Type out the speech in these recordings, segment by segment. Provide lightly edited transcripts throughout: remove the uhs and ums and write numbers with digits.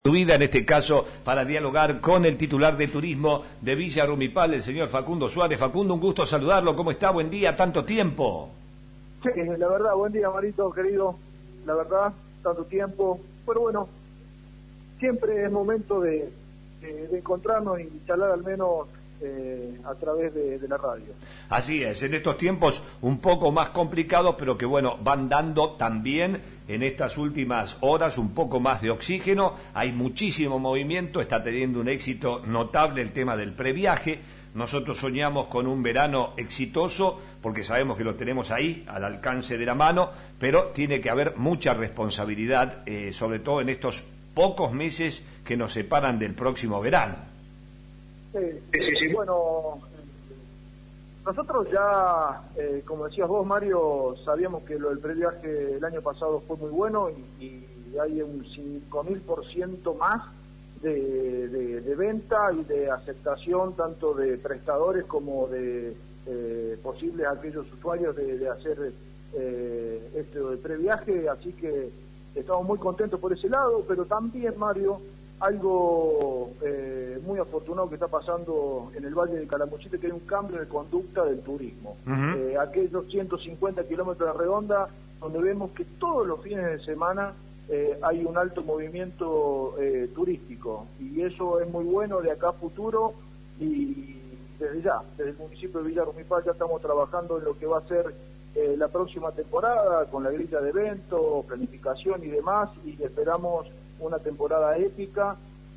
Tu vida en este caso para dialogar con el titular de turismo de Villa Rumipal, el señor Facundo Suárez. Facundo, un gusto saludarlo. ¿Cómo está? Buen día, tanto tiempo. Sí, la verdad, buen día, Marito, querido. La verdad, tanto tiempo. Pero bueno, siempre es momento de encontrarnos y charlar al menos a través de la radio. Así es, en estos tiempos un poco más complicados, pero que bueno, van dando también en estas últimas horas un poco más de oxígeno. Hay muchísimo movimiento, está teniendo un éxito notable el tema del previaje. Nosotros soñamos con un verano exitoso porque sabemos que lo tenemos ahí, al alcance de la mano, pero tiene que haber mucha responsabilidad, sobre todo en estos pocos meses que nos separan del próximo verano. Sí. Bueno, nosotros ya, como decías vos, Mario, sabíamos que lo del previaje el año pasado fue muy bueno y hay un 5000% más de venta y de aceptación tanto de prestadores como de posibles aquellos usuarios de hacer este previaje, así que estamos muy contentos por ese lado, pero también, Mario, algo muy afortunado que está pasando en el Valle de Calamuchita, que hay un cambio de conducta del turismo. Aquellos 150 kilómetros de redonda, donde vemos que todos los fines de semana hay un alto movimiento turístico, y eso es muy bueno de acá a futuro, y desde el municipio de Villa Rumipal ya estamos trabajando en lo que va a ser la próxima temporada, con la grilla de eventos, planificación y demás, y esperamos una temporada épica,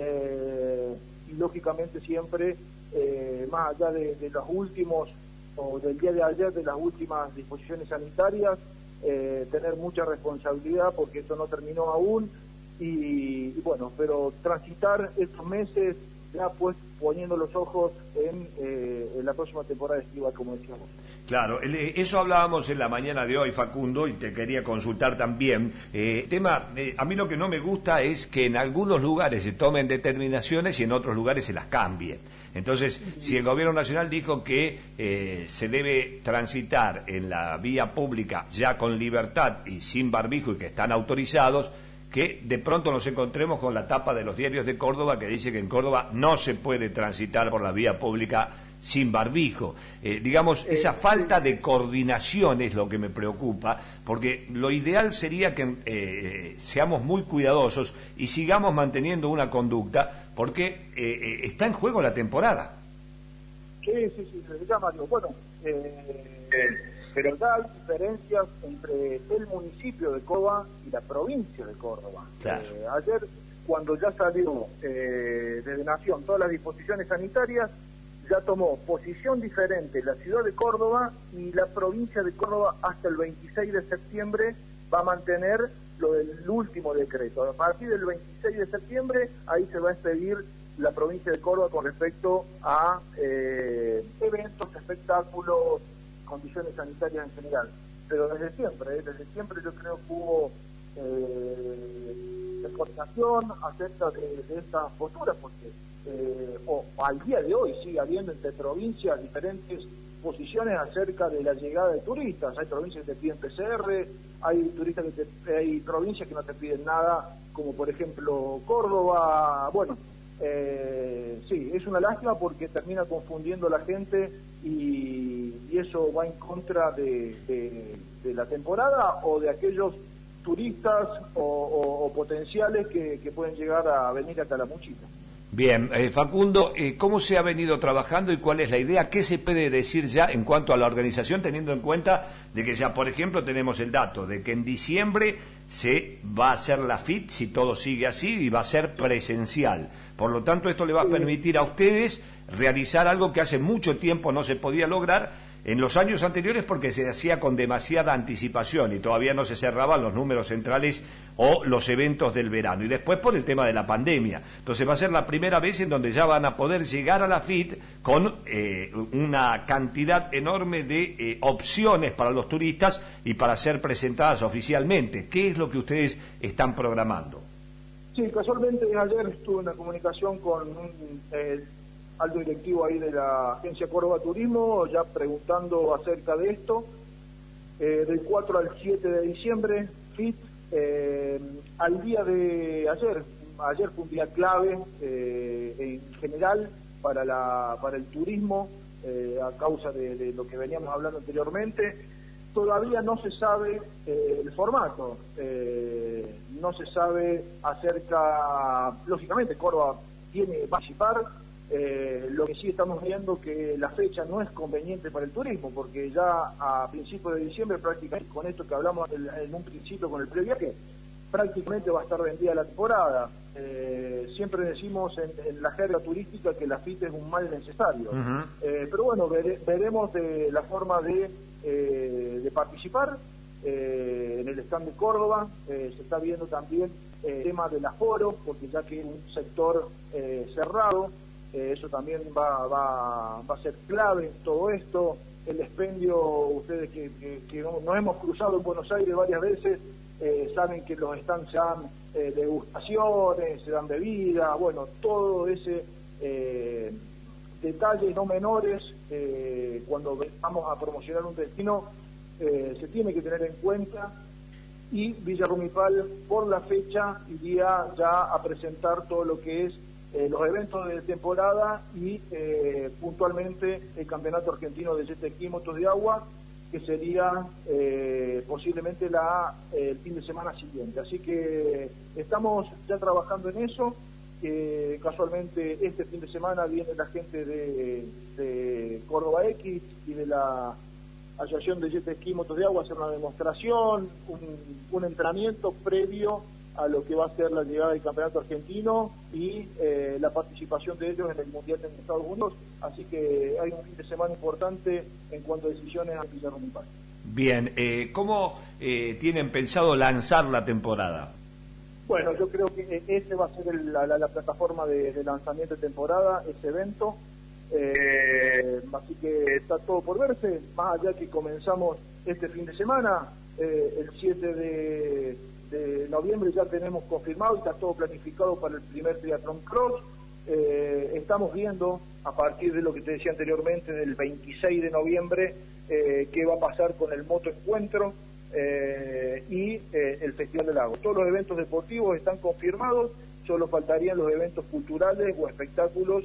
y lógicamente siempre, más allá de los últimos, o del día de ayer, de las últimas disposiciones sanitarias, tener mucha responsabilidad porque esto no terminó aún, y bueno, pero transitar estos meses ya pues poniendo los ojos en la próxima temporada estival, como decíamos. Claro, eso hablábamos en la mañana de hoy, Facundo, y te quería consultar también. A mí lo que no me gusta es que en algunos lugares se tomen determinaciones y en otros lugares se las cambien. Entonces, si el gobierno nacional dijo que se debe transitar en la vía pública ya con libertad y sin barbijo y que están autorizados, que de pronto nos encontremos con la tapa de los diarios de Córdoba que dice que en Córdoba no se puede transitar por la vía pública sin barbijo. Esa falta de coordinación es lo que me preocupa, porque lo ideal sería que seamos muy cuidadosos y sigamos manteniendo una conducta, porque está en juego la temporada. Sí, ya, Mario. Bueno, pero ya hay diferencias entre el municipio de Córdoba y la provincia de Córdoba. Claro. Ayer, cuando ya salió desde Nación todas las disposiciones sanitarias, ya tomó posición diferente la ciudad de Córdoba, y la provincia de Córdoba hasta el 26 de septiembre va a mantener lo del último decreto. A partir del 26 de septiembre, ahí se va a expedir la provincia de Córdoba con respecto a eventos, espectáculos, condiciones sanitarias en general. Pero desde siempre yo creo que hubo coordinación acerca de estas posturas, porque al día de hoy sigue habiendo entre provincias diferentes posiciones acerca de la llegada de turistas. Hay provincias que te piden PCR, hay provincias que no te piden nada, como por ejemplo Córdoba. Bueno, sí, es una lástima porque termina confundiendo a la gente, y eso va en contra de la temporada o de aquellos turistas o potenciales que pueden llegar a venir a Calamuchita. Bien, Facundo, ¿cómo se ha venido trabajando y cuál es la idea? ¿Qué se puede decir ya en cuanto a la organización, teniendo en cuenta de que ya, por ejemplo, tenemos el dato de que en diciembre se va a hacer la FIT, si todo sigue así, y va a ser presencial? Por lo tanto, esto le va a permitir a ustedes realizar algo que hace mucho tiempo no se podía lograr en los años anteriores, porque se hacía con demasiada anticipación y todavía no se cerraban los números centrales o los eventos del verano, y después por el tema de la pandemia. Entonces va a ser la primera vez en donde ya van a poder llegar a la FIT con una cantidad enorme de opciones para los turistas y para ser presentadas oficialmente. ¿Qué es lo que ustedes están programando? Sí, casualmente ayer estuve en una comunicación con un alto directivo ahí de la agencia Córdoba Turismo, ya preguntando acerca de esto. Del 4 al 7 de diciembre, FIT, al día de ayer, ayer fue un día clave en general para el turismo, a causa de lo que veníamos hablando anteriormente. Todavía no se sabe el formato, no se sabe acerca, lógicamente Córdoba va a participar, lo que sí estamos viendo que la fecha no es conveniente para el turismo, porque ya a principios de diciembre, prácticamente con esto que hablamos en un principio con el previaje, prácticamente va a estar vendida la temporada. Siempre decimos en la jerga turística que la FIT es un mal necesario. Pero bueno, veremos la forma de participar en el stand de Córdoba. Se está viendo también el tema del aforo, porque ya que es un sector cerrado, eso también va a ser clave en todo esto. El expendio, ustedes que nos hemos cruzado en Buenos Aires varias veces, saben que los stands se dan degustaciones, se dan bebidas, bueno, todo ese detalles no menores, cuando vamos a promocionar un destino, se tiene que tener en cuenta. Y Villa Rumipal, por la fecha, iría ya a presentar todo lo que es los eventos de temporada y puntualmente el Campeonato Argentino de Jet Ski y Motos de Agua, que sería posiblemente el fin de semana siguiente. Así que estamos ya trabajando en eso. Casualmente este fin de semana viene la gente de Córdoba X y de la Asociación de Jet Ski y Motos de Agua a hacer una demostración, un entrenamiento previo a lo que va a ser la llegada del Campeonato Argentino y la participación de ellos en el Mundial en Estados Unidos. Así que hay un fin de semana importante en cuanto a decisiones a Villa Rumipal. Bien, ¿cómo tienen pensado lanzar la temporada? Bueno, yo creo que ese va a ser la plataforma de lanzamiento de temporada, ese evento. Así que está todo por verse, más allá que comenzamos este fin de semana, el 7 de noviembre ya tenemos confirmado y está todo planificado para el primer triatlón cross. Estamos viendo, a partir de lo que te decía anteriormente, del 26 de noviembre, qué va a pasar con el Moto Encuentro y el Festival del Lago. Todos los eventos deportivos están confirmados, solo faltarían los eventos culturales o espectáculos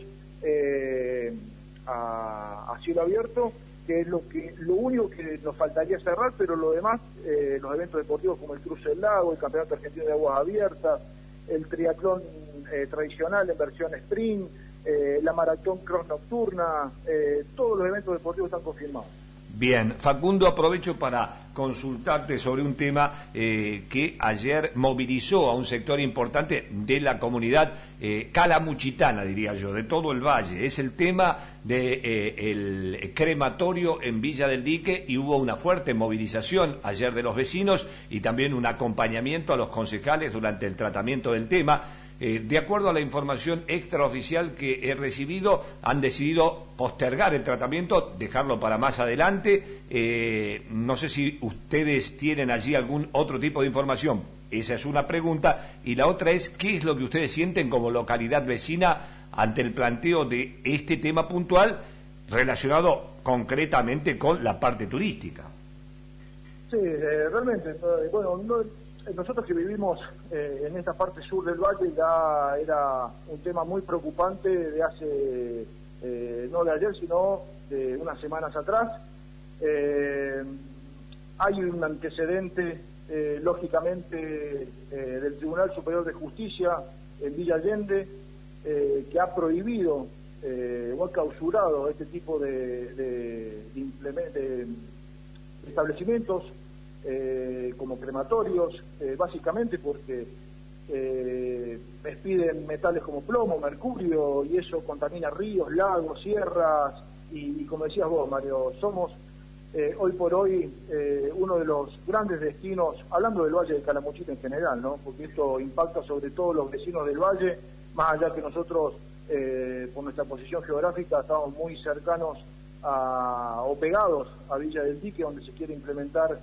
a cielo abierto, que es lo único que nos faltaría cerrar, pero lo demás, los eventos deportivos como el Cruce del Lago, el Campeonato Argentino de Aguas Abiertas, el triatlón tradicional en versión sprint, la maratón cross nocturna, todos los eventos deportivos están confirmados. Bien, Facundo, aprovecho para consultarte sobre un tema que ayer movilizó a un sector importante de la comunidad calamuchitana, diría yo, de todo el valle. Es el tema del crematorio en Villa del Dique, y hubo una fuerte movilización ayer de los vecinos y también un acompañamiento a los concejales durante el tratamiento del tema. De acuerdo a la información extraoficial que he recibido, han decidido postergar el tratamiento, dejarlo para más adelante. No sé si ustedes tienen allí algún otro tipo de información. Esa es una pregunta. Y la otra es, ¿qué es lo que ustedes sienten como localidad vecina ante el planteo de este tema puntual relacionado concretamente con la parte turística? Sí, realmente, bueno, nosotros que vivimos en esta parte sur del valle ya era un tema muy preocupante de hace, no de ayer, sino de unas semanas atrás. Hay un antecedente, lógicamente, del Tribunal Superior de Justicia en Villa Allende, que ha prohibido o ha clausurado este tipo de establecimientos como crematorios, básicamente porque expiden metales como plomo, mercurio, y eso contamina ríos, lagos, sierras, y como decías vos, Mario, somos hoy por hoy uno de los grandes destinos, hablando del Valle de Calamuchita en general, ¿no? Porque esto impacta sobre todo los vecinos del valle, más allá que nosotros, por nuestra posición geográfica, estamos muy cercanos o pegados a Villa del Dique, donde se quiere implementar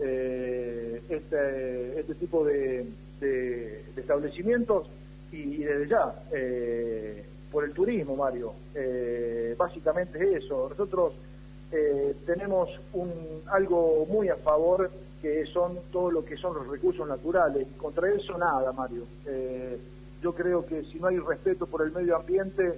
este tipo de establecimientos, y desde ya por el turismo, Mario, básicamente es eso. Nosotros tenemos algo muy a favor, que son todo lo que son los recursos naturales. Contra eso nada, Mario. Yo creo que si no hay respeto por el medio ambiente,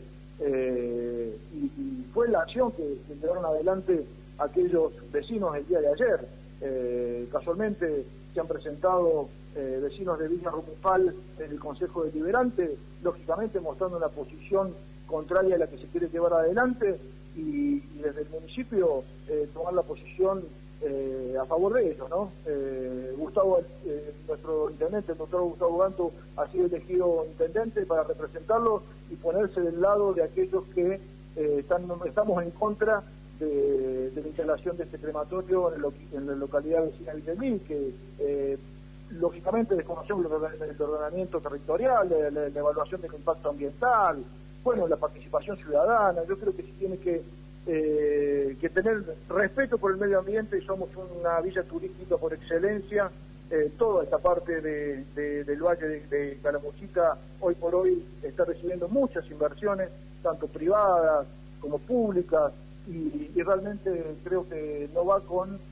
y fue la acción que llevaron adelante aquellos vecinos el día de ayer. Casualmente se han presentado vecinos de Villa Rumipal en el Consejo Deliberante, lógicamente mostrando una posición contraria a la que se quiere llevar adelante, y desde el municipio tomar la posición a favor de ello, ¿no? Gustavo, nuestro intendente, el doctor Gustavo Ganto, ha sido elegido intendente para representarlo y ponerse del lado de aquellos que estamos en contra de la instalación de este crematorio en la localidad vecina de Villamil, que lógicamente desconocemos el ordenamiento territorial, la evaluación del impacto ambiental, bueno, la participación ciudadana. Yo creo que se tiene que tener respeto por el medio ambiente, y somos una villa turística por excelencia. Toda esta parte del valle de Calamuchita hoy por hoy está recibiendo muchas inversiones, tanto privadas como públicas, y realmente creo que no va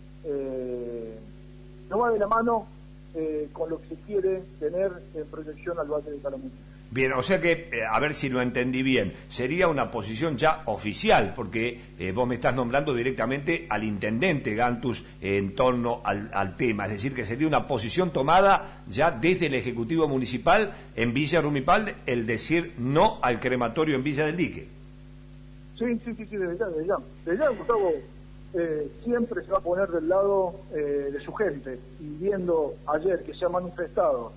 de la mano con lo que se quiere tener en proyección al valle de Calamuchita. Bien, o sea que, a ver si lo entendí bien, sería una posición ya oficial, porque vos me estás nombrando directamente al intendente Gantus en torno al tema, es decir, que sería una posición tomada ya desde el Ejecutivo Municipal en Villa Rumipal, el decir no al crematorio en Villa del Dique. Sí, desde ya, Gustavo siempre se va a poner del lado de su gente, y viendo ayer que se ha manifestado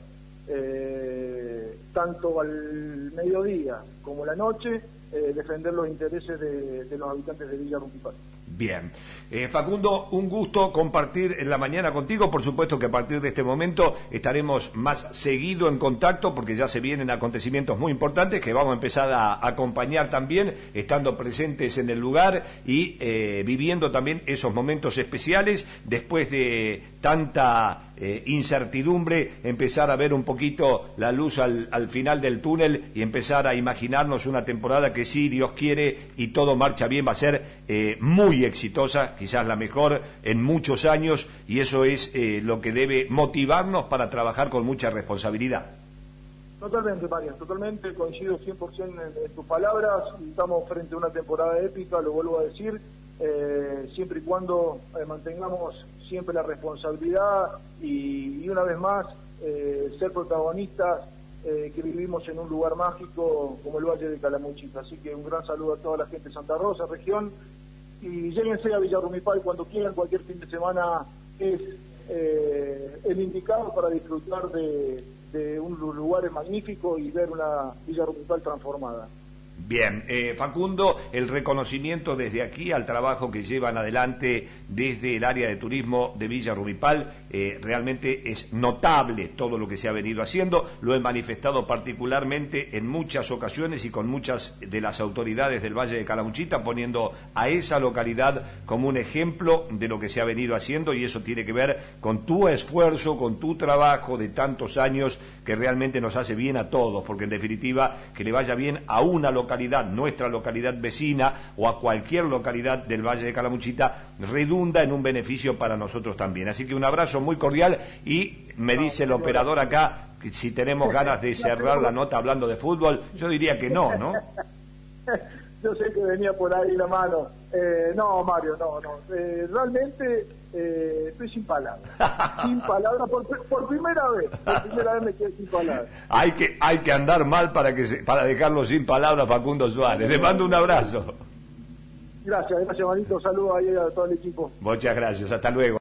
tanto al mediodía como la noche, defender los intereses de los habitantes de Villa Rumipal. Bien. Facundo, un gusto compartir en la mañana contigo. Por supuesto que a partir de este momento estaremos más seguido en contacto, porque ya se vienen acontecimientos muy importantes que vamos a empezar a acompañar también, estando presentes en el lugar y viviendo también esos momentos especiales después de tanta incertidumbre, empezar a ver un poquito la luz al final del túnel y empezar a imaginarnos una temporada que, si Dios quiere y todo marcha bien, va a ser muy exitosa, quizás la mejor en muchos años, y eso es lo que debe motivarnos para trabajar con mucha responsabilidad. Totalmente, María, totalmente, coincido 100% en tus palabras. Estamos frente a una temporada épica, lo vuelvo a decir, siempre y cuando mantengamos siempre la responsabilidad y una vez más ser protagonistas, que vivimos en un lugar mágico como el Valle de Calamuchita. Así que un gran saludo a toda la gente de Santa Rosa, región, y lléguense a Villa Rumipal cuando quieran. Cualquier fin de semana es el indicado para disfrutar de un lugar magnífico y ver una Villa Rumipal transformada. Bien, Facundo, el reconocimiento desde aquí al trabajo que llevan adelante desde el área de turismo de Villa Rumipal, realmente es notable todo lo que se ha venido haciendo. Lo he manifestado particularmente en muchas ocasiones y con muchas de las autoridades del Valle de Calamuchita, poniendo a esa localidad como un ejemplo de lo que se ha venido haciendo, y eso tiene que ver con tu esfuerzo, con tu trabajo de tantos años, que realmente nos hace bien a todos, porque en definitiva que le vaya bien a una localidad, nuestra localidad vecina, o a cualquier localidad del Valle de Calamuchita, redunda en un beneficio para nosotros también. Así que un abrazo muy cordial, y me dice el operador acá que si tenemos ganas de cerrar la nota hablando de fútbol. Yo diría que no, ¿no? Yo sé que venía por ahí la mano. No, Mario, no. Realmente estoy sin palabras. Sin palabras por primera vez. Por primera vez me quedé sin palabras. Hay que andar mal para dejarlo sin palabras, Facundo Suárez. Le mando un abrazo. Gracias, manito. Saludos ahí a todo el equipo. Muchas gracias. Hasta luego.